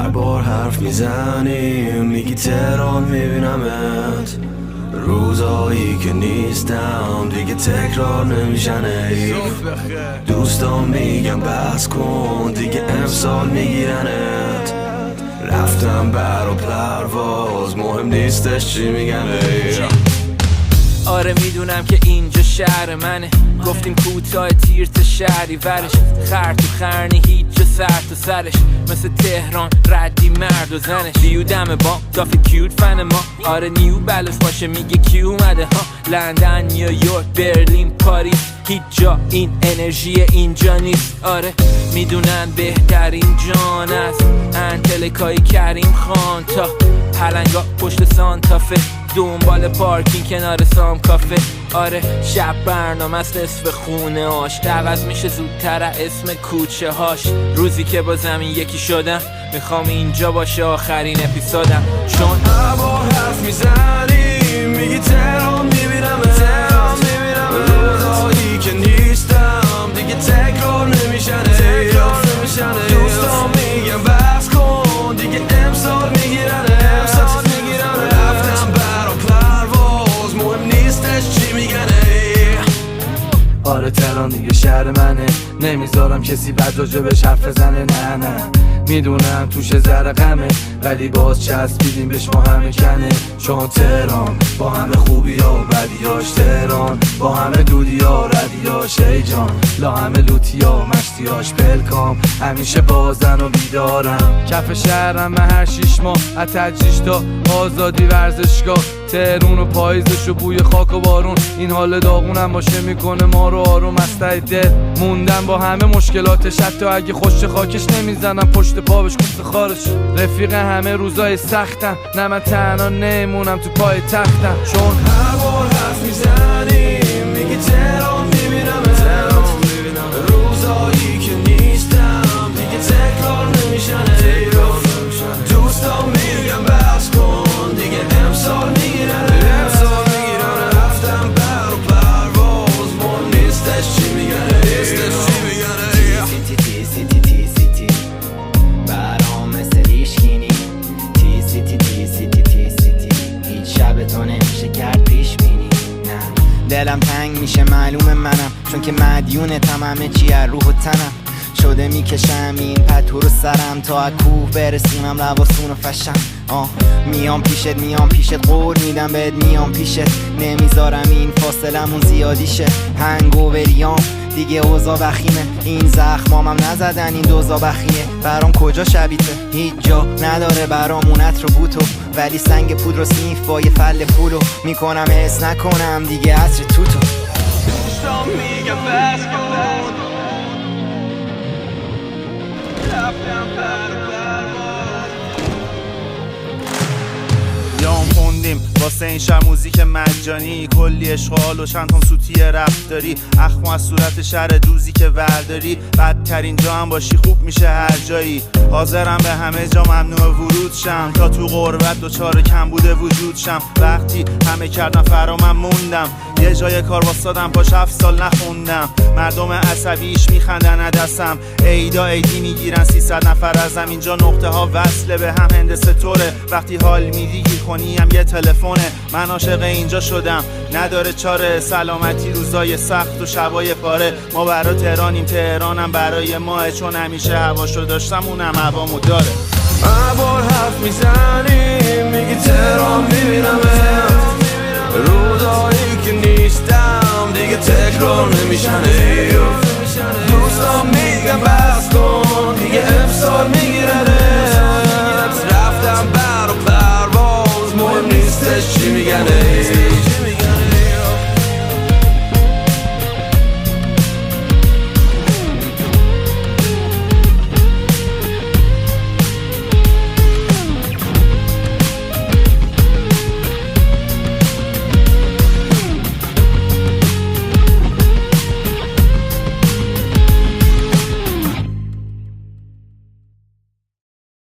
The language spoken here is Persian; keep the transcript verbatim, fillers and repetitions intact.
هر بار حرف میزنیم میگی تهران میبینمت، روزایی که نیستم دیگه تکرار نمیشن حیف. دوستان میگم بس کن دیگه امسال میگیرنت، رفتم بر و پرواز مهم نیستش چی میگن حیف. آره میدونم که اینجا شهر منه، گفتیم کوتاه تیر تا شهری ورش، خر تو خرنی هیچ جا سر تا سرش، مثل تهران ردی مرد و زنش. لیو دم با دافی کیوت فن ما، آره نیو بلوش باشه میگه کی اومده ها. لندن، نیویورک، برلین، پاریس، هیچ جا این انرژی اینجا نیست. آره میدونن بهترین جان است انتلکای کریم خان تا پلنگا پشت سانتافه، دنبال پارکینگ کنار سام کافه. آره شب برنامه است نصف خونه هاش، عوض میشه زودتر اسم کوچه هاش. روزی که با زمین یکی شدم میخوام اینجا باشه آخرین اپیزودم، چون هر بار حرف میزنی میگی تهران میبینم، تهران میبینم، روزایی که نیستم دیگه تکرار نمیشن تکرار نمیشن. دوستان میگم بس کن دیگه امسال میگیرن، امسال میگیرن. رفتم بر و پرواز مهم نیستش چی میگن. آره تهران دیگه شهر منه، نمیذارم کسی بد راجبش حرف بزنه. نه نه میدونم توش ذره غمه، ولی باز چسبیدیم بهش ما همه کنه. چون تهران با همه خوبی ها و بدیاش، تهران با همه دودی ها ردیاش، ای جان لا همه لوتی ها مشتیاش. پلکام همیشه بازن و بیدارم، کف شهرم من هر شیش ماه از تجریش تا آزادی ورزشگاه. تهرون و پاییزش و بوی خاک و بارون، این حال داغونم باشه میکنه ما رو آروم. از ته دل موندم با همه مشکلاتش، حتی اگه خوش خاکش نمیزنم پشت پا بهش کوفت خارش. رفیق همه روزای سختم، نه من تنها نمونم تو پای تختم. چون هر بار حرف میزنی میگی تهران میبینم، تهران میبینم، روزایی که نیستم دیگه تکرار نمیشن حیف. دوستان میگم بس کن دیگه امسال میگیرن، امسال میگیرن. رفتم بر و پرواز مهم نیستش چی میگن، نیستش چی میگن. تی تی تی تی تی برام مثل ریشگینی، تی سی تی تی سی تی تی سی تی هیچ شب تو نمیشه کرد پیش بینی. نه دلم تنگ میشه معلوم منم، چون که مدیونتم همه چی از روح و تنم. شده میکشم این پتو رو سرم تا از کوه برسونم لباسون و فشم. آه میام پیشت میام پیشت قول میدم بهت میام پیشت، نمیذارم این فاصلمون زیادی شه. هنگو بریام دیگه اوضاع بخیمه، این زخمامم نزدن این دوزا بخیه. برام کجا شبیته هیچ جا نداره برامونت رو بوتو، ولی سنگ پود رو سیف با یه فل پولو میکنم حس نکنم دیگه عصر توتو. دوستان میگم بس کن رفتم بر و پرواز. یام خوندیم واسه این شهر موزیک مجانی، کلی اشغال و چند تام سوتی رفتاری. اخم از صورت شهر دوزی که ورداری، بدترین جا هم باشی خوب میشه هر جایی. حاضرم به همه جا ممنوع ورود شم، تا تو غربت دوچار کم بوده وجود شم. وقتی همه کردن فرا من موندم، یه جای کار واسادم پاش هفت سال نخوندم. مردم عصبیش میخندن عدسم، ایدا ایدی میگیرن سیصد نفر ازم. اینجا نقطه ها وصله به هم هندسه طوره، وقتی حال میدی گیر کنی هم یه تلفونه. من عاشق اینجا شدم نداره چاره، سلامتی روزای سخت و شبای پاره. ما برای تهرانیم تهرانم برای ماه، چون همیشه هواشو داشتم اونم هوامو داره. هر بار حرف میزنی میگی تهران میبینم، روزایی که نیستم دیگه تکرار نمیشن. دوستان میگم